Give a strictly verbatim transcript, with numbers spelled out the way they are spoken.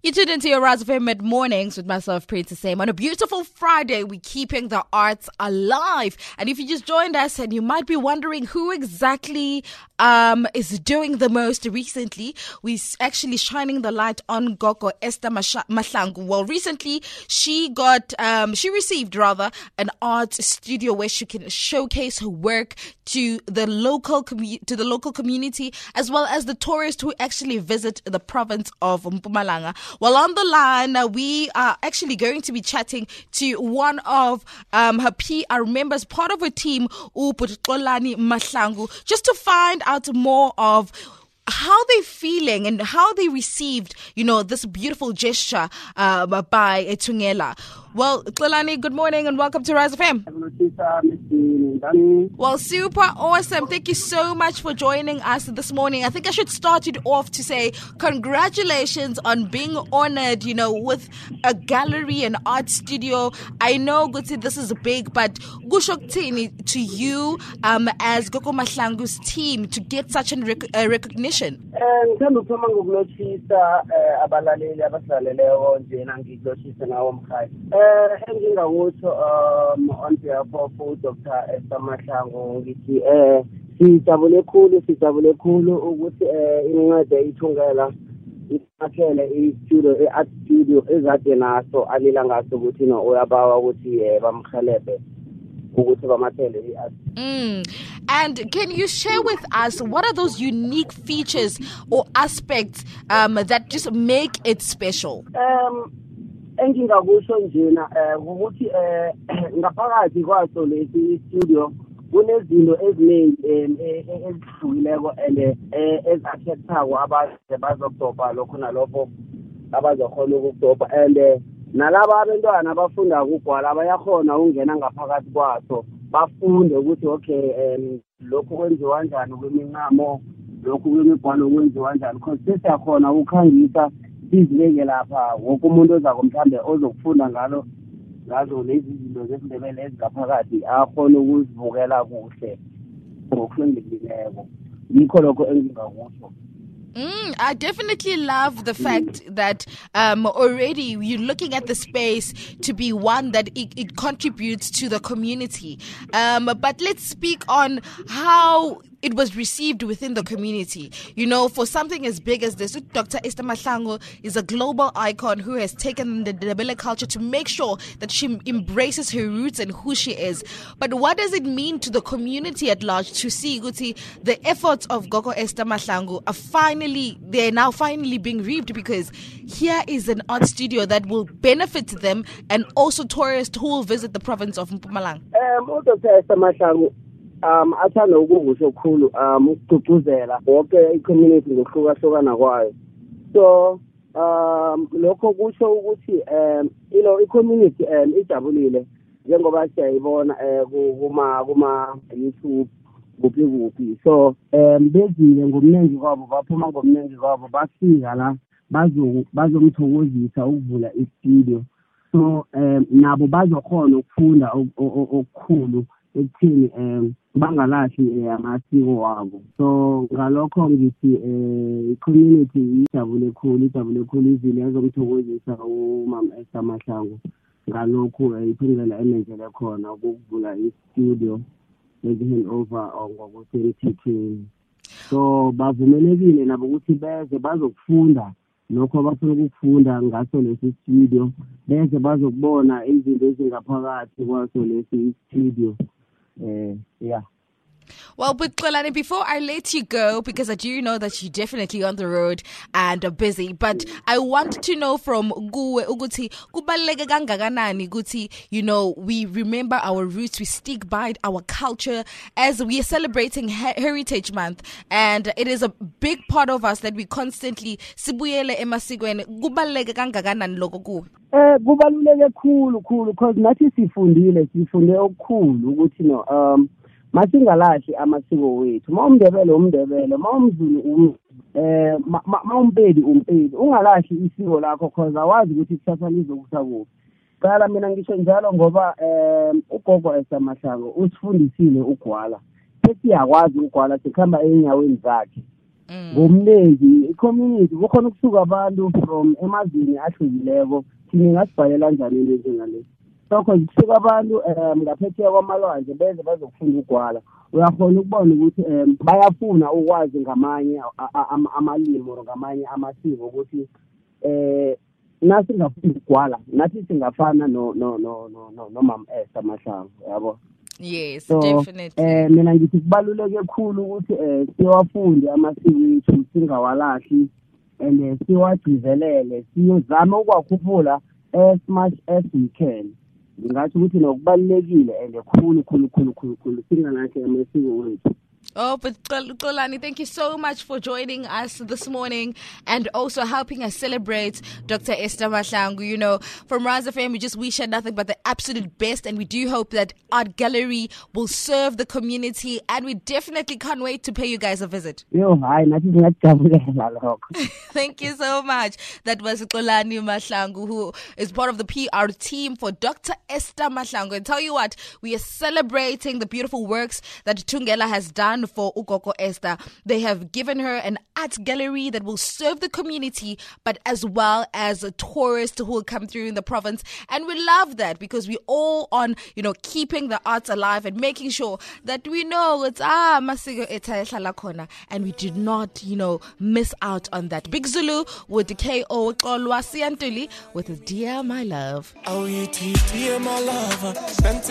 You tuned into your Rise of Fame Mid Mornings with myself, Princess Sam. On a beautiful Friday, we're keeping the arts alive. And if you just joined us and you might be wondering who exactly um, is doing the most recently, we're actually shining the light on Gogo Esther Mahlangu. Well, recently she got, um, she received rather an art studio where she can showcase her work to the local commu- to the local community as well as the tourists who actually visit the province of Mpumalanga. Well, on the line, uh, we are actually going to be chatting to one of um, her P R members, part of her team, Xolani Mahlangu, just to find out more of how they're feeling and how they received, you know, this beautiful gesture uh, by Thungela. Well, Xolani, good morning and welcome to Rise F M. Well, super awesome. Thank you so much for joining us this morning. I think I should start it off to say congratulations on being honored, you know, with a gallery and art studio. I know, Guti, this is big, but Gushoktini to you um, as Gogo Mahlangu's team to get such a rec- uh, recognition. Ngithanda ukuthoma ngokulochisa abalaleli abasaleleyo njena ngikulochisa nawo mkhaya. Eh engingawutho um on behalf of Doctor Esther Mahlangu ngithi eh sijabule khulu sijabule khulu ukuthi eh incwadi ithungela ifakhele i-studio i-art studio ezade naso alila ngaso ukuthi no uyabawa ukuthi bamkhelebe ukuthi bamathele i-art. Mm. And can you share with us what are those unique features or aspects um, that just make it special? Um, engingakusho njena ukuthi ngaphakathi kwaso lesi studio kunezinto eziningi ezihlukileko and ezakhethako abantu bazokudobha lokho nalokho abazokhona ukudobha and nalaba abantwana abafunda ukugwala bayakhona ukungena ngaphakathi kwaso bafunde ukuthi okay um lokhu kwenziwa kanjani kwemincamo lokhu kwemigwalo kwenziwa kanjani because sesiyakhona ukukhangisa sizibeke lapha wonke umuntu oza mhlambe ozokufunda ngalo ngazo lezi zinto zesindebele ezingaphakathi akhona ukuzivukela kuhle ngokuhlengekileko yikho lokho engingakusho. Mm, I definitely love the fact that um, already you're looking at the space to be one that it, it contributes to the community. Um, but let's speak on how it was received within the community. You know, for something as big as this, Doctor Esther Mahlangu is a global icon who has taken the Ndebele culture to make sure that she embraces her roots and who she is. But what does it mean to the community at large to see, Guti, the efforts of Gogo Esther Mahlangu are finally, they're now finally being reaped because here is an art studio that will benefit them and also tourists who will visit the province of Mpumalanga. Um, Doctor Esther Mahlangu, um athanda ukukusho khulu um ukugcugcuzela wonke i-community ngokuhlukahlukana kwayo. So um lokho kusho ukuthi um you know i-community um ijabulile njengoba siyayibona kuma kuma YouTube kuphi kuphi. So um bezile ngomnengi kwabo baphuma ngomnengi kwabo bafika la bazo bazomthokozisa ukuvula i-studio. So um nabo bazokhona ukufunda okukhulu ekuthini um bangalahli amasiko wabo. So ngalokho ngithi i-community ijabule khulu ijabule khulu izile ezomthokozisa umama Esther Mahlangu ngalokho iphumelela emenzele khona ukuvula i-studio hand over ngokusemthethweni. So bavumelekile nabo ukuthi beze bazokufunda lokho abafuna ukufunda ngaso lesi studio beze bazokubona izinto ezingaphakathi kwaso lesi studio. Uh, yeah. Well, but Xolani, before I let you go, because I do know that you're definitely on the road and are busy, but I want to know from Guwe Uguti, kubaluleke kangakanani Guti, you know, we remember our roots, we stick by our culture as we are celebrating Her- Heritage Month, and it is a big part of us that we constantly sibuyele emasikweni. Kubaluleke kangakanani lokho kuwe? Eh kubaluleke khulu khulu because nathi sifundile sifunde okukhulu ukuthi no um masingalahli amasiko wethu. Mawumndebele umndebele, mawumzulu um eh mawumpedi umpedi, ungalahli isiko lakho because awazi ukuthi kusasa lizokusa kuphi. Qala mina ngisho njalo ngoba eh ugogo Esther Mahlangu usifundisile ugwala. Sesiyakwazi ugwala sikhamba enyaweni zakhe. ngomnengi i-community kukhona ukusuka abantu from emazweni ahlukileko thina ngasibhalela njani into njengale sokho kusuka abantu um ngaphetsheya kwamalwandle beze bazokufunda ugwala uyakhona ukubona ukuthi um bayafuna ukwazi ngamanye amalimi or ngamanye amasiko ukuthi um nasingafunda ugwala nathi singafana no no no no no nomama Esther Mahlangu yabo. Yes, so, definitely. Eh mina ngithi kubaluleke kakhulu ukuthi eh siwafunde amasiko ethu singawalahli and siwagcizelele siyozama ukwakhuphula as much as we can. Ngingathi ukuthi nokubalulekile and khulu khulu khulu khulu khulu singalahli amasiko wethu. Oh, but Xolani, thank you so much for joining us this morning and also helping us celebrate Doctor Esther Mahlangu. You know, from Rise F M, we just wish her nothing but the absolute best, and we do hope that Art Gallery will serve the community, and we definitely can't wait to pay you guys a visit. Yo, hi, thank you so much. That was Xolani Mahlangu, who is part of the P R team for Doctor Esther Mahlangu. And tell you what, we are celebrating the beautiful works that Thungela has done for Ugogo Esther. They have given her an art gallery that will serve the community, but as well as a tourist who will come through in the province. And we love that because we're all on, you know, keeping the arts alive and making sure that we know it's ah masiko etayhlala khona, and we did not, you know, miss out on that. Big Zulu with K O Xolwa Siantuli with Dear My Love. Oh, you dear my love.